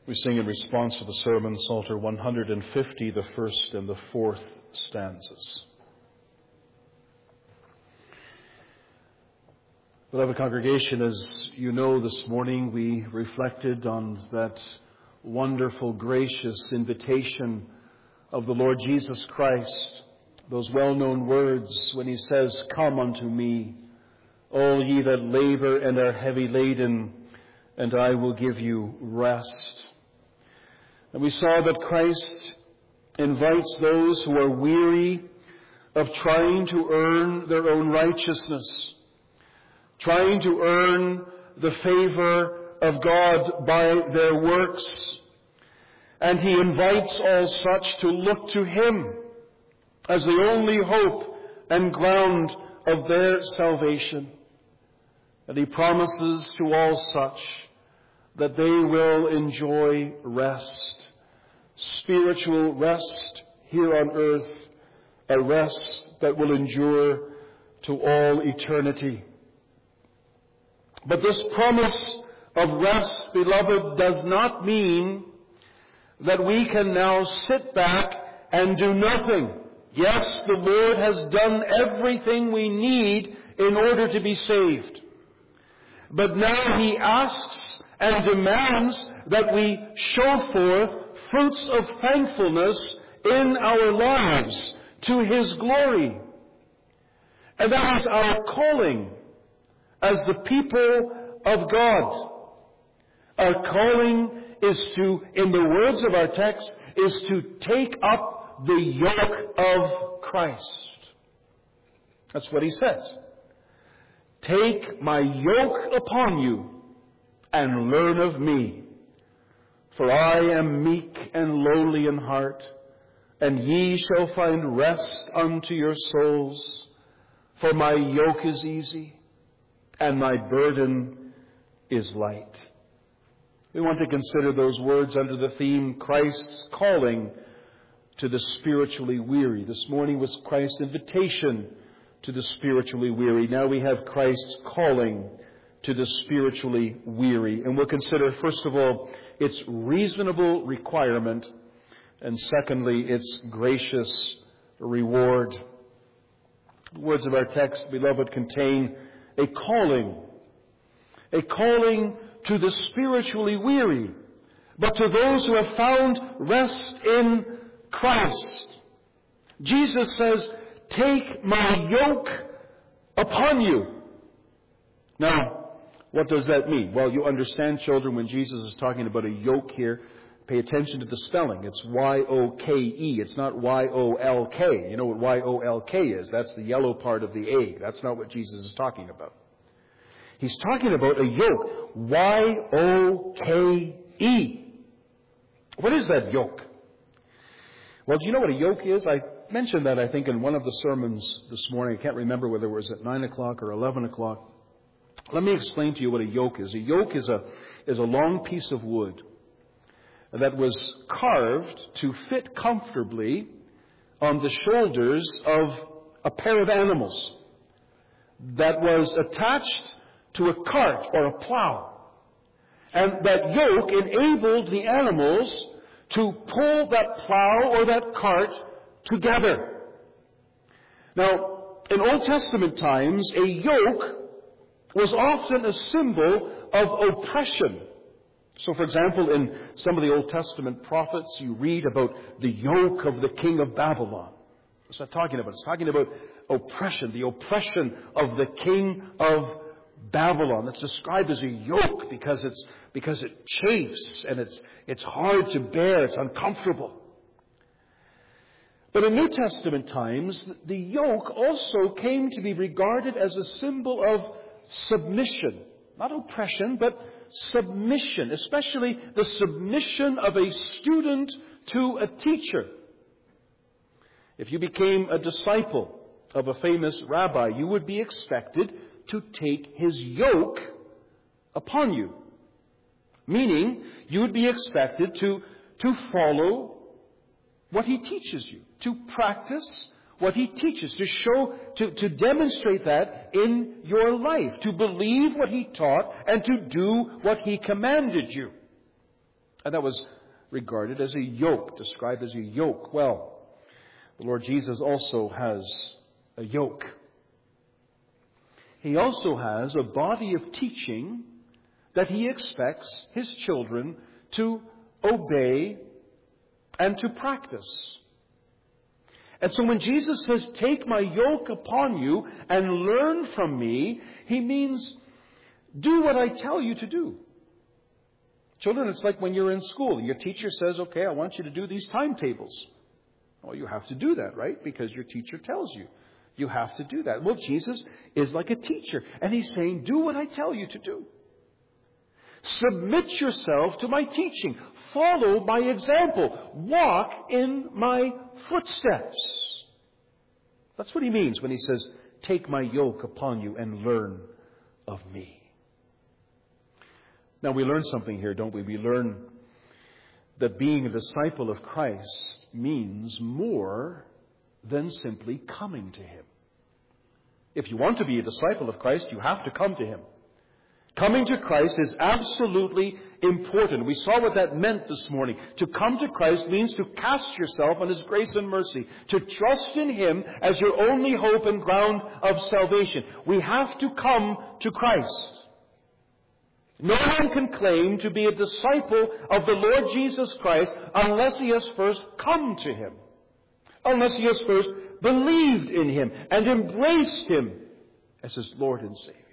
We sing in response to the sermon, Psalter 150, the first and the fourth stanzas. Beloved congregation, as you know, this morning we reflected on that wonderful, gracious invitation of the Lord Jesus Christ, those well-known words when He says, "Come unto me, all ye that labor and are heavy laden, and I will give you rest." And we saw that Christ invites those who are weary of trying to earn their own righteousness, trying to earn the favor of God by their works. And He invites all such to look to Him as the only hope and ground of their salvation. And He promises to all such that they will enjoy rest, spiritual rest here on earth, a rest that will endure to all eternity. But this promise of rest, beloved, does not mean that we can now sit back and do nothing. Yes, the Lord has done everything we need in order to be saved. But now He asks and demands that we show forth fruits of thankfulness in our lives to His glory. And that is our calling as the people of God. Our calling is to, in the words of our text, is to take up the yoke of Christ. That's what He says. "Take my yoke upon you and learn of me. For I am meek and lowly in heart, and ye shall find rest unto your souls. For my yoke is easy, and my burden is light." We want to consider those words under the theme, Christ's calling to the spiritually weary. This morning was Christ's invitation to the spiritually weary. Now we have Christ's calling to the spiritually weary. And we'll consider, first of all, its reasonable requirement, and secondly, its gracious reward. The words of our text, beloved, contain a calling to the spiritually weary, but to those who have found rest in Christ. Jesus says, "Take my yoke upon you." Now, what does that mean? Well, you understand, children, when Jesus is talking about a yoke here, pay attention to the spelling. It's Y-O-K-E. It's not Y-O-L-K. You know what Y-O-L-K is? That's the yellow part of the egg. That's not what Jesus is talking about. He's talking about a yoke. Y-O-K-E. What is that yoke? Well, do you know what a yoke is? I mentioned that, I think, in one of the sermons this morning. I can't remember whether it was at 9 o'clock or 11 o'clock. Let me explain to you what a yoke is. A yoke is a long piece of wood that was carved to fit comfortably on the shoulders of a pair of animals that was attached to a cart or a plow. And that yoke enabled the animals to pull that plow or that cart together. Now, in Old Testament times, a yoke was often a symbol of oppression. So, for example, in some of the Old Testament prophets, you read about the yoke of the king of Babylon. What's that talking about? It's talking about oppression, the oppression of the king of Babylon. That's described as a yoke because it chafes and it's hard to bear, it's uncomfortable. But in New Testament times, the yoke also came to be regarded as a symbol of submission. Not oppression, but submission, especially the submission of a student to a teacher. If you became a disciple of a famous rabbi, you would be expected to take his yoke upon you. Meaning, you would be expected to follow what he teaches you, to practice what he teaches, to demonstrate that in your life, to believe what he taught and to do what he commanded you. And that was regarded as a yoke, described as a yoke. Well, the Lord Jesus also has a yoke. He also has a body of teaching that He expects His children to obey and to practice. And so when Jesus says, "Take my yoke upon you and learn from me," He means, do what I tell you to do. Children, it's like when you're in school. Your teacher says, "Okay, I want you to do these timetables." Well, you have to do that, right? Because your teacher tells you. You have to do that. Well, Jesus is like a teacher. And He's saying, do what I tell you to do. Submit yourself to my teaching. Follow my example. Walk in my footsteps. That's what He means when He says, "Take my yoke upon you and learn of me." Now, we learn something here, don't we? We learn that being a disciple of Christ means more than simply coming to Him. If you want to be a disciple of Christ, you have to come to Him. Coming to Christ is absolutely important. We saw what that meant this morning. To come to Christ means to cast yourself on His grace and mercy, to trust in Him as your only hope and ground of salvation. We have to come to Christ. No one can claim to be a disciple of the Lord Jesus Christ unless he has first come to Him, unless he has first believed in Him and embraced Him as his Lord and Savior.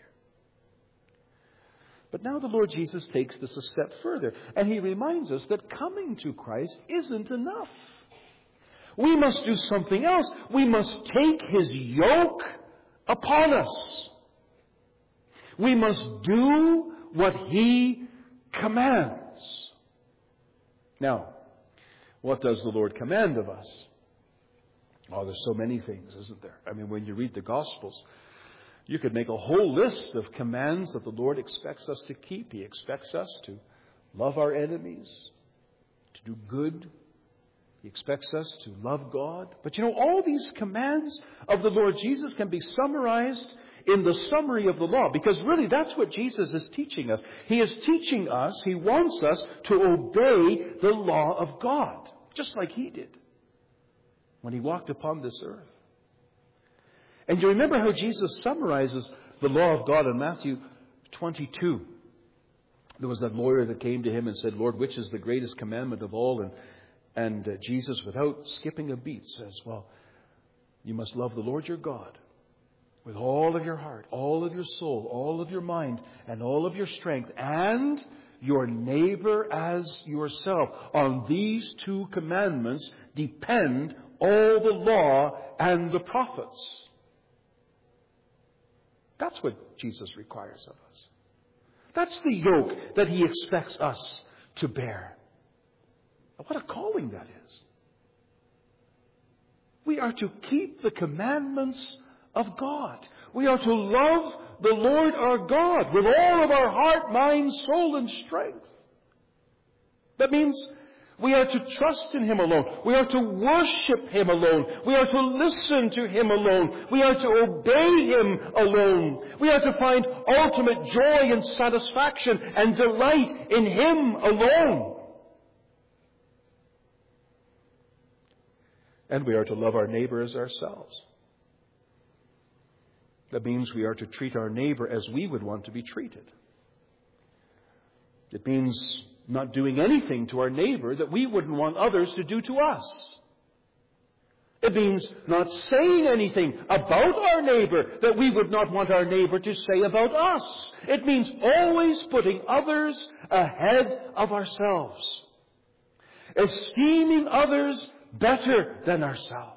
But now the Lord Jesus takes this a step further, and He reminds us that coming to Christ isn't enough. We must do something else. We must take His yoke upon us. We must do what He commands. Now, what does the Lord command of us? Oh, there's so many things, isn't there? I mean, when you read the Gospels, you could make a whole list of commands that the Lord expects us to keep. He expects us to love our enemies, to do good. He expects us to love God. But all these commands of the Lord Jesus can be summarized in the summary of the law, because really that's what Jesus is teaching us. He is teaching us, He wants us to obey the law of God, just like He did when He walked upon this earth. And you remember how Jesus summarizes the law of God in Matthew 22. There was that lawyer that came to Him and said, "Lord, which is the greatest commandment of all?" And Jesus, without skipping a beat, says, "Well, you must love the Lord your God with all of your heart, all of your soul, all of your mind, and all of your strength, and your neighbor as yourself. On these two commandments depend all the law and the prophets." That's what Jesus requires of us. That's the yoke that He expects us to bear. What a calling that is. We are to keep the commandments of God. We are to love the Lord our God with all of our heart, mind, soul, and strength. That means we are to trust in Him alone. We are to worship Him alone. We are to listen to Him alone. We are to obey Him alone. We are to find ultimate joy and satisfaction and delight in Him alone. And we are to love our neighbor as ourselves. That means we are to treat our neighbor as we would want to be treated. It means not doing anything to our neighbor that we wouldn't want others to do to us. It means not saying anything about our neighbor that we would not want our neighbor to say about us. It means always putting others ahead of ourselves. Esteeming others better than ourselves.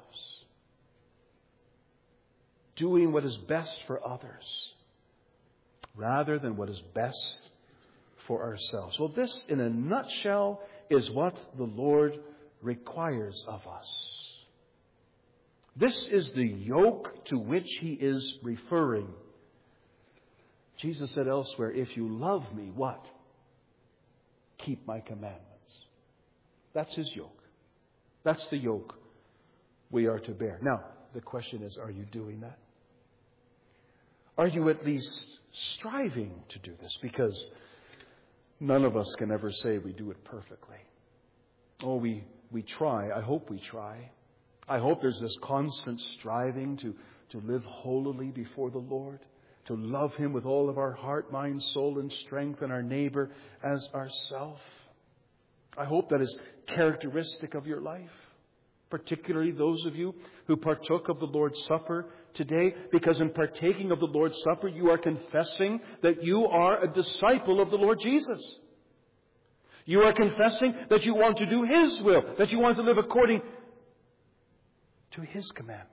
Doing what is best for others rather than what is best for ourselves. Well, this, in a nutshell, is what the Lord requires of us. This is the yoke to which He is referring. Jesus said elsewhere, "If you love me," what? "Keep my commandments." That's His yoke. That's the yoke we are to bear. Now, the question is, are you doing that? Are you at least striving to do this? Because None of us can ever say we do it perfectly. Oh, we try. I hope we try. I hope there's this constant striving to live holily before the Lord, to love Him with all of our heart, mind, soul, and strength, and our neighbor as ourself. I hope that is characteristic of your life, particularly those of you who partook of the Lord's Supper today, because in partaking of the Lord's Supper, you are confessing that you are a disciple of the Lord Jesus. You are confessing that you want to do His will, that you want to live according to His commandments.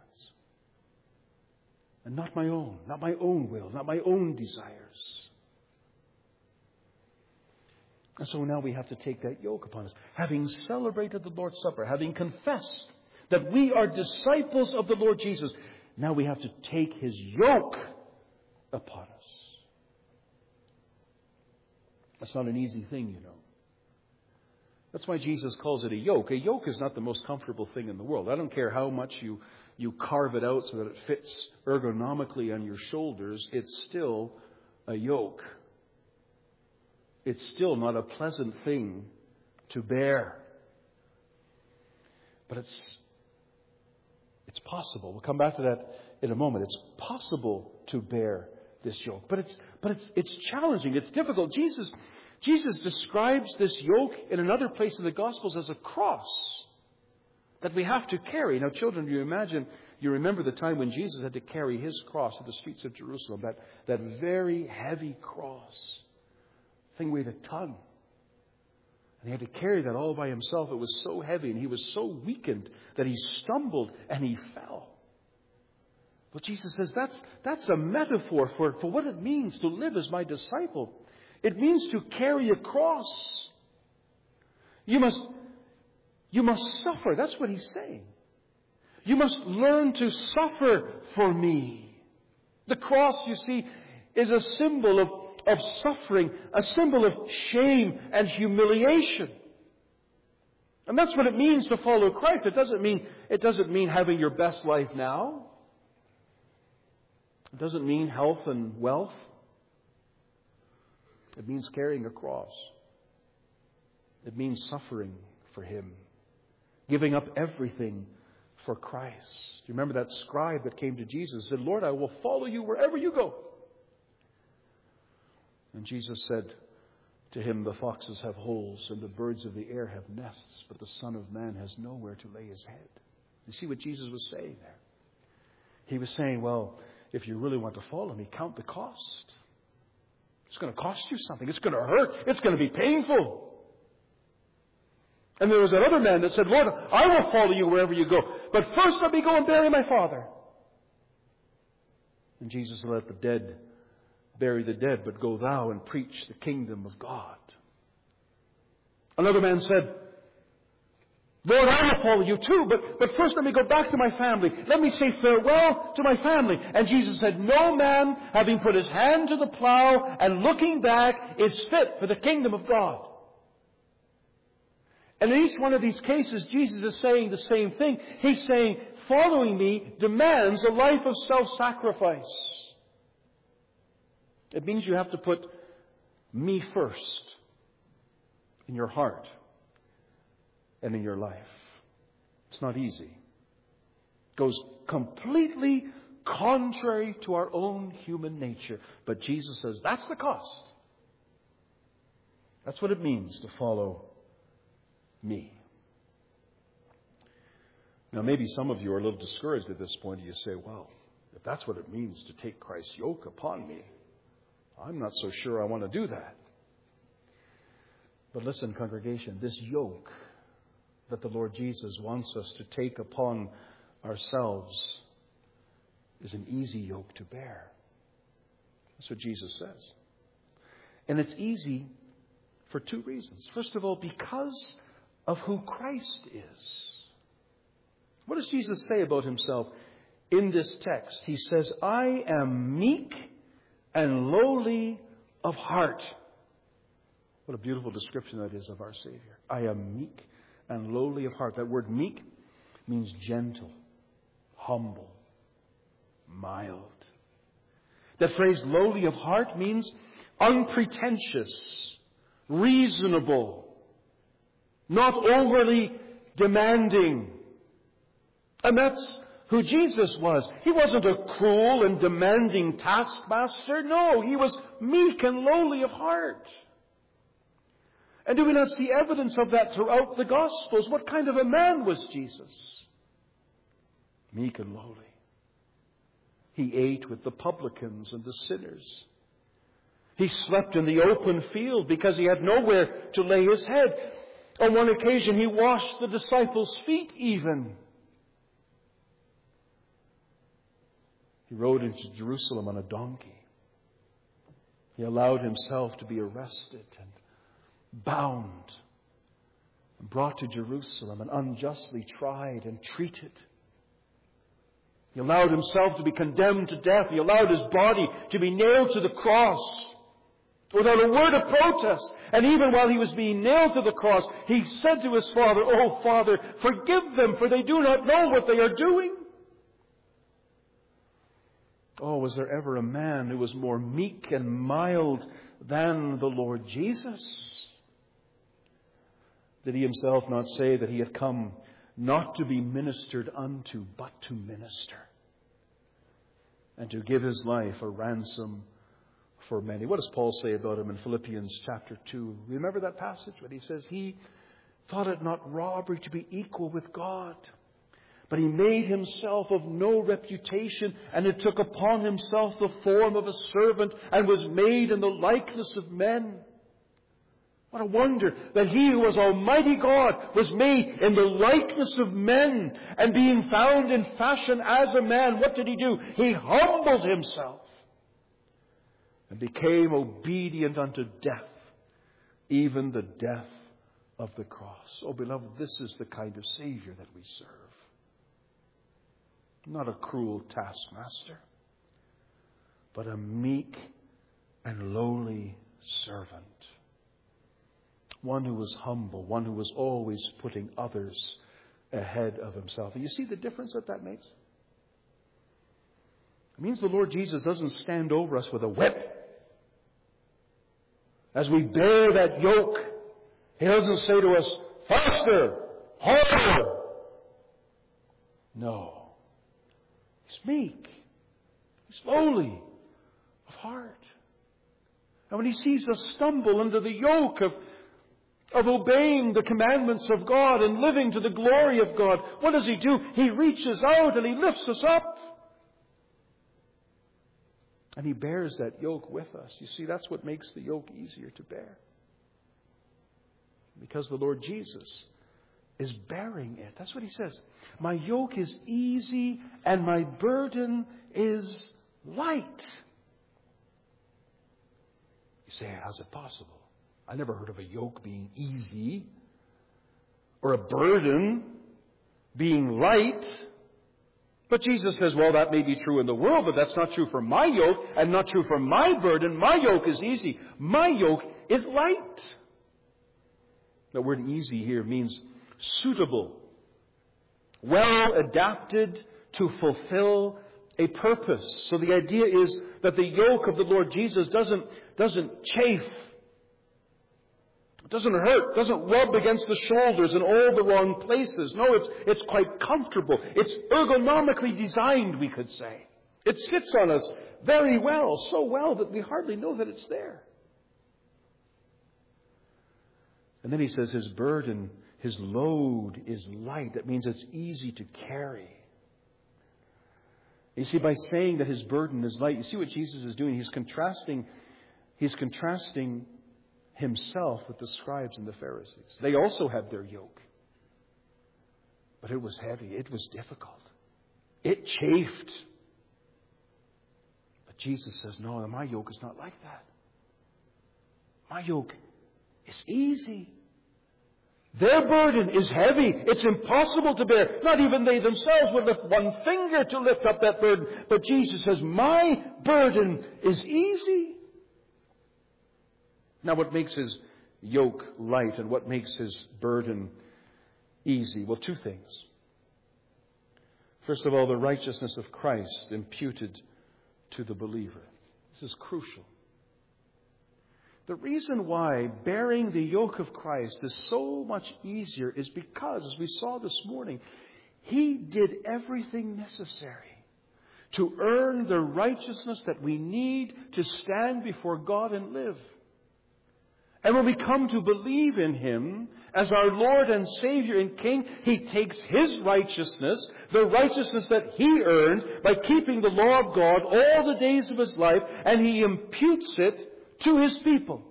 And not my own will, not my own desires. And so now we have to take that yoke upon us. Having celebrated the Lord's Supper, having confessed that we are disciples of the Lord Jesus, now we have to take His yoke upon us. That's not an easy thing, you know. That's why Jesus calls it a yoke. A yoke is not the most comfortable thing in the world. I don't care how much you carve it out so that it fits ergonomically on your shoulders. It's still a yoke. It's still not a pleasant thing to bear. But it's possible. We'll come back to that in a moment. It's possible to bear this yoke. But it's challenging. It's difficult. Jesus describes this yoke in another place in the Gospels as a cross that we have to carry. Now, children, you remember the time when Jesus had to carry His cross to the streets of Jerusalem, that very heavy cross. Thing weighed a ton. And He had to carry that all by Himself. It was so heavy, and He was so weakened that He stumbled and He fell. But Jesus says that's a metaphor for what it means to live as my disciple. It means to carry a cross. You must suffer. That's what He's saying. You must learn to suffer for me. The cross, you see, is a symbol of suffering, a symbol of shame and humiliation. And that's what it means to follow Christ. It doesn't mean having your best life now. It doesn't mean health and wealth. It means carrying a cross. It means suffering for Him. Giving up everything for Christ. Do you remember that scribe that came to Jesus and said, Lord, I will follow you wherever you go. And Jesus said to him, the foxes have holes and the birds of the air have nests, but the Son of Man has nowhere to lay His head. You see what Jesus was saying there? He was saying, well, if you really want to follow me, count the cost. It's going to cost you something. It's going to hurt. It's going to be painful. And there was that other man that said, Lord, I will follow you wherever you go. But first let me go and bury my father. And Jesus said, let the dead bury the dead, but go thou and preach the kingdom of God. Another man said, Lord, I will follow you too, but first let me go back to my family. Let me say farewell to my family. And Jesus said, no man, having put his hand to the plow and looking back, is fit for the kingdom of God. And in each one of these cases, Jesus is saying the same thing. He's saying, following me demands a life of self-sacrifice. It means you have to put me first in your heart and in your life. It's not easy. It goes completely contrary to our own human nature. But Jesus says that's the cost. That's what it means to follow me. Now, maybe some of you are a little discouraged at this point. You say, well, if that's what it means to take Christ's yoke upon me, I'm not so sure I want to do that. But listen, congregation, this yoke that the Lord Jesus wants us to take upon ourselves is an easy yoke to bear. That's what Jesus says. And it's easy for two reasons. First of all, because of who Christ is. What does Jesus say about Himself in this text? He says, I am meek and lowly of heart. What a beautiful description that is of our Savior. I am meek and lowly of heart. That word meek means gentle, humble, mild. That phrase lowly of heart means unpretentious, reasonable, not overly demanding. And that's who Jesus was. He wasn't a cruel and demanding taskmaster. No, he was meek and lowly of heart. And do we not see evidence of that throughout the Gospels? What kind of a man was Jesus? Meek and lowly. He ate with the publicans and the sinners. He slept in the open field because he had nowhere to lay his head. On one occasion, he washed the disciples' feet even. He rode into Jerusalem on a donkey. He allowed himself to be arrested and bound and brought to Jerusalem and unjustly tried and treated. He allowed himself to be condemned to death. He allowed his body to be nailed to the cross without a word of protest. And even while he was being nailed to the cross, he said to his Father, "Oh, Father, forgive them, for they do not know what they are doing." Oh, was there ever a man who was more meek and mild than the Lord Jesus? Did he himself not say that he had come not to be ministered unto, but to minister, and to give his life a ransom for many? What does Paul say about him in Philippians chapter 2? Remember that passage when he says, he thought it not robbery to be equal with God, but he made himself of no reputation, and it took upon himself the form of a servant, and was made in the likeness of men. What a wonder that he who was Almighty God was made in the likeness of men, and being found in fashion as a man, what did he do? He humbled himself and became obedient unto death, even the death of the cross. Oh, beloved, this is the kind of Savior that we serve. Not a cruel taskmaster, but a meek and lowly servant. One who was humble, one who was always putting others ahead of himself. And you see the difference that makes? It means the Lord Jesus doesn't stand over us with a whip. As we bear that yoke, He doesn't say to us, "Faster, harder." No. He's meek. He's lowly of heart. And when He sees us stumble under the yoke of obeying the commandments of God and living to the glory of God, what does He do? He reaches out and He lifts us up. And He bears that yoke with us. You see, that's what makes the yoke easier to bear. Because the Lord Jesus is bearing it. That's what He says. My yoke is easy and my burden is light. You say, how's it possible? I never heard of a yoke being easy or a burden being light. But Jesus says, well, that may be true in the world, but that's not true for my yoke and not true for my burden. My yoke is easy. My yoke is light. The word easy here means suitable, well adapted to fulfill a purpose. So the idea is that the yoke of the Lord Jesus doesn't chafe. It doesn't hurt, doesn't rub against the shoulders in all the wrong places. No, it's quite comfortable. It's ergonomically designed, we could say. It sits on us very well, so well that we hardly know that it's there. And then He says His burden, His load is light. That means it's easy to carry. You see, by saying that His burden is light, you see what Jesus is doing? He's contrasting Himself with the scribes and the Pharisees. They also had their yoke. But it was heavy. It was difficult. It chafed. But Jesus says, no, my yoke is not like that. My yoke is easy. Their burden is heavy. It's impossible to bear. Not even they themselves would lift one finger to lift up that burden. But Jesus says, my burden is easy. Now, what makes His yoke light and what makes His burden easy? Well, two things. First of all, the righteousness of Christ imputed to the believer. This is crucial. The reason why bearing the yoke of Christ is so much easier is because, as we saw this morning, He did everything necessary to earn the righteousness that we need to stand before God and live. And when we come to believe in Him as our Lord and Savior and King, He takes His righteousness, the righteousness that He earned by keeping the law of God all the days of His life, and He imputes it to His people.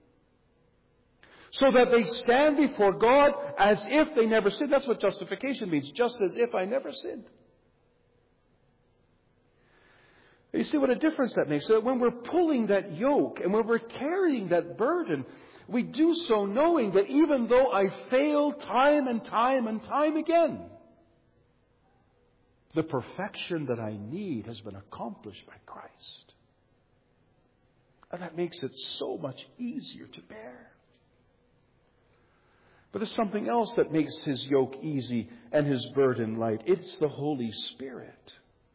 So that they stand before God as if they never sinned. That's what justification means. Just as if I never sinned. You see what a difference that makes. So that when we're pulling that yoke and when we're carrying that burden, we do so knowing that even though I fail time and time and time again, the perfection that I need has been accomplished by Christ. And that makes it so much easier to bear. But there's something else that makes His yoke easy and His burden light. It's the Holy Spirit.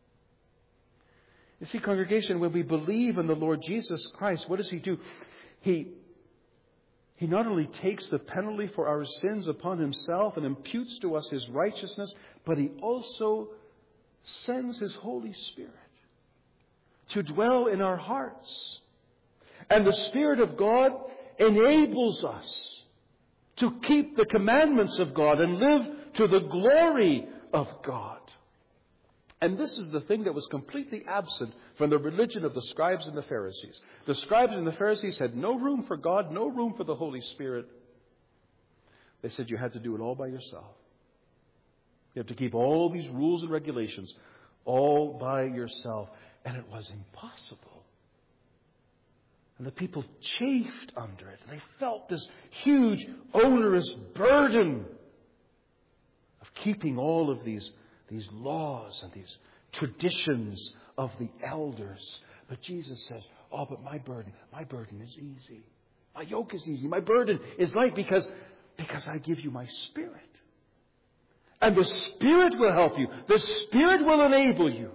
You see, congregation, when we believe in the Lord Jesus Christ, what does He do? He not only takes the penalty for our sins upon Himself and imputes to us His righteousness, but He also sends His Holy Spirit to dwell in our hearts. And the Spirit of God enables us to keep the commandments of God and live to the glory of God. And this is the thing that was completely absent from the religion of the scribes and the Pharisees. The scribes and the Pharisees had no room for God, no room for the Holy Spirit. They said you had to do it all by yourself. You have to keep all these rules and regulations all by yourself. And it was impossible. And the people chafed under it. And they felt this huge, onerous burden of keeping all of these laws and these traditions of the elders. But Jesus says, oh, but my burden is easy. My yoke is easy. My burden is light because I give you my Spirit. And the Spirit will help you. The Spirit will enable you.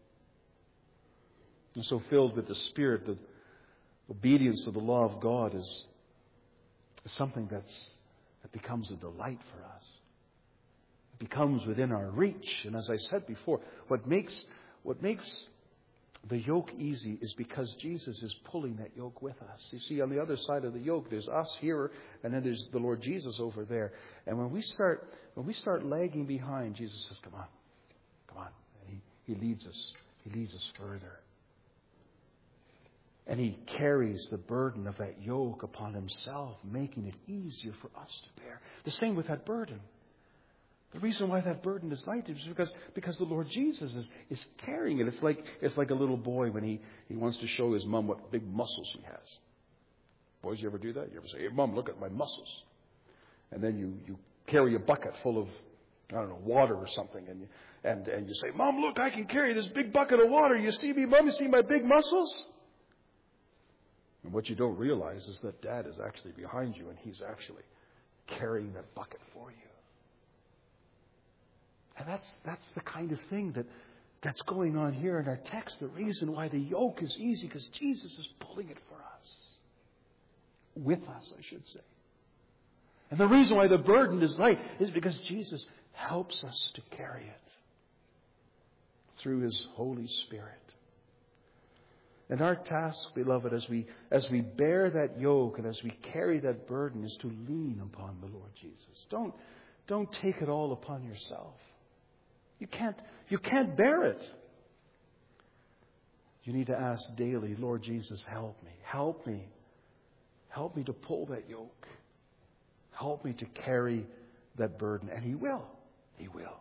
And so filled with the Spirit, the obedience to the law of God is something that becomes a delight for us. It becomes within our reach. And as I said before, what makes the yoke easy is because Jesus is pulling that yoke with us. You see, on the other side of the yoke, there's us here, and then there's the Lord Jesus over there. And when we start lagging behind, Jesus says, "Come on," and He leads us. He leads us further. And He carries the burden of that yoke upon Himself, making it easier for us to bear. The same with that burden. The reason why that burden is light is because the Lord Jesus is carrying it. It's like a little boy when he wants to show his mom what big muscles he has. Boys, you ever do that? You ever say, "Hey, Mom, look at my muscles." And then you carry a bucket full of, I don't know, water or something, and you say, "Mom, look, I can carry this big bucket of water. You see me, Mom? You see my big muscles?" And what you don't realize is that Dad is actually behind you, and He's actually carrying that bucket for you. And that's the kind of thing that's going on here in our text. The reason why the yoke is easy, because Jesus is pulling it for us. With us, I should say. And the reason why the burden is light is because Jesus helps us to carry it through His Holy Spirit. And our task, beloved, as we bear that yoke and as we carry that burden, is to lean upon the Lord Jesus. Don't take it all upon yourself. You can't bear it. You need to ask daily, "Lord Jesus, help me. Help me. Help me to pull that yoke. Help me to carry that burden." And He will. He will.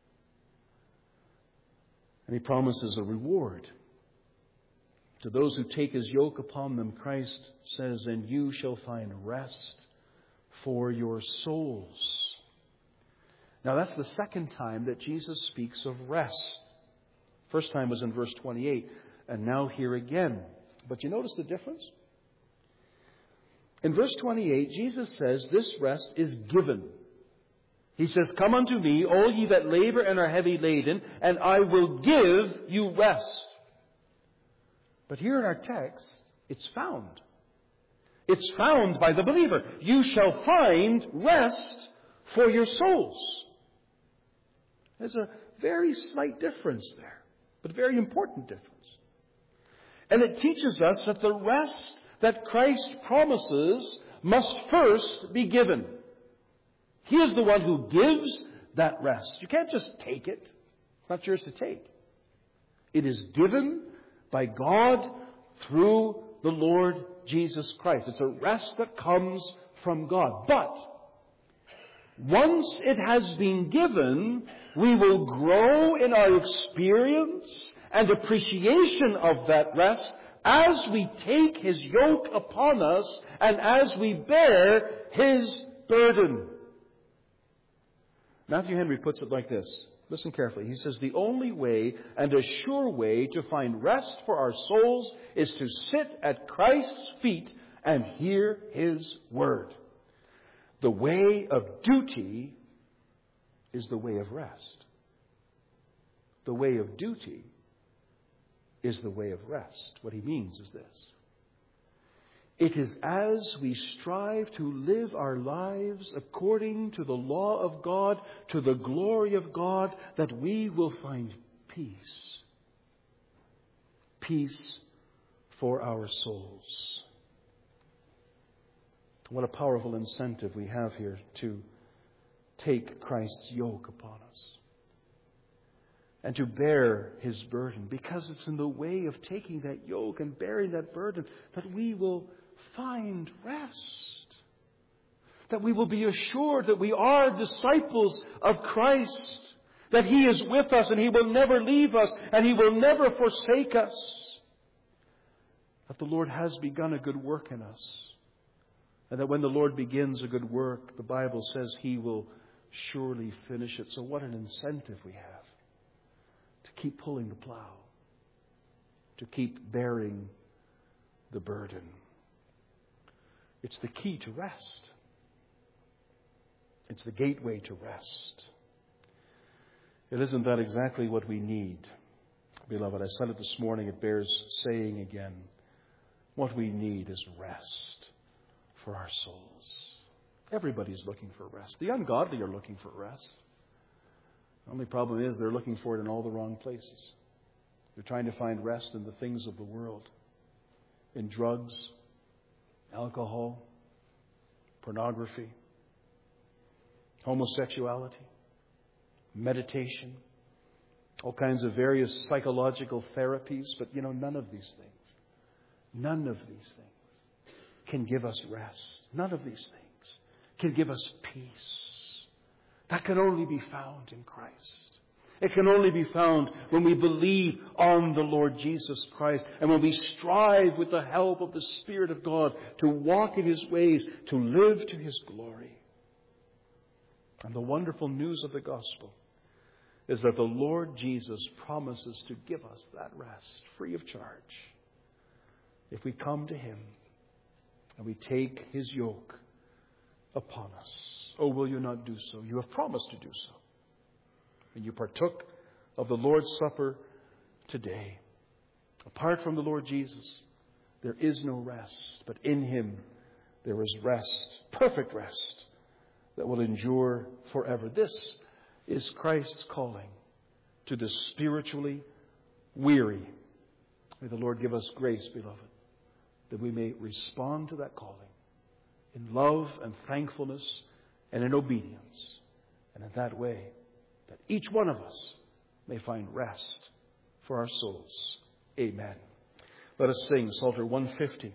And He promises a reward. To those who take His yoke upon them, Christ says, "And you shall find rest for your souls." Now that's the second time that Jesus speaks of rest. First time was in verse 28, and now here again. But you notice the difference? In verse 28, Jesus says this rest is given. He says, "Come unto me, all ye that labor and are heavy laden, and I will give you rest." But here in our text, it's found. It's found by the believer. You shall find rest for your souls. There's a very slight difference there, but a very important difference. And it teaches us that the rest that Christ promises must first be given. He is the one who gives that rest. You can't just take it. It's not yours to take. It is given by God through the Lord Jesus Christ. It's a rest that comes from God. But once it has been given, we will grow in our experience and appreciation of that rest as we take His yoke upon us and as we bear His burden. Matthew Henry puts it like this. Listen carefully. He says, the only way and a sure way to find rest for our souls is to sit at Christ's feet and hear His word. The way of duty is the way of rest. The way of duty is the way of rest. What he means is this. It is as we strive to live our lives according to the law of God, to the glory of God, that we will find peace. Peace for our souls. What a powerful incentive we have here to take Christ's yoke upon us and to bear His burden, because it's in the way of taking that yoke and bearing that burden that we will find rest, that we will be assured that we are disciples of Christ, that He is with us and He will never leave us and He will never forsake us, that the Lord has begun a good work in us, and that when the Lord begins a good work, the Bible says He will surely finish it. So what an incentive we have to keep pulling the plow, to keep bearing the burden. It's the key to rest. It's the gateway to rest. Isn't that exactly what we need? Beloved, I said it this morning, it bears saying again. What we need is rest for our souls. Everybody's looking for rest. The ungodly are looking for rest. The only problem is they're looking for it in all the wrong places. They're trying to find rest in the things of the world, in drugs, alcohol, pornography, homosexuality, meditation, all kinds of various psychological therapies. But none of these things can give us rest. None of these things can give us peace. That can only be found in Christ. It can only be found when we believe on the Lord Jesus Christ and when we strive with the help of the Spirit of God to walk in His ways, to live to His glory. And the wonderful news of the gospel is that the Lord Jesus promises to give us that rest free of charge if we come to Him and we take His yoke upon us. Oh, will you not do so? You have promised to do so. And you partook of the Lord's Supper today. Apart from the Lord Jesus, there is no rest. But in Him, there is rest, perfect rest, that will endure forever. This is Christ's calling to the spiritually weary. May the Lord give us grace, beloved, that we may respond to that calling in love and thankfulness and in obedience. And in that way, that each one of us may find rest for our souls. Amen. Let us sing Psalter 150.